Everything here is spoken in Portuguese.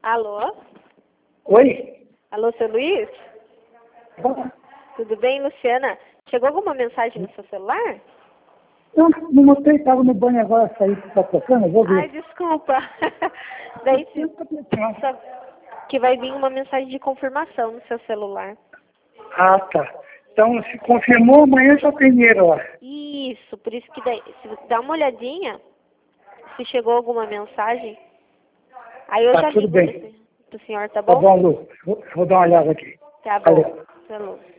Alô? Oi? Alô, seu Luiz? Tudo bem, Luciana? Chegou alguma mensagem no seu celular? Não notei, estava no banho agora, saí para tocando, eu vou ver. Ai, desculpa. Daí que vai vir uma mensagem de confirmação no seu celular. Ah, tá. Então, se confirmou, amanhã já tem dinheiro lá. Isso, por isso que daí, se dá uma olhadinha, se chegou alguma mensagem, aí eu Tá já tudo ligo bem. pro senhor, tá Tá bom? bom, Lu. Vou dar uma olhada aqui. Tá bom. Valeu. Falou.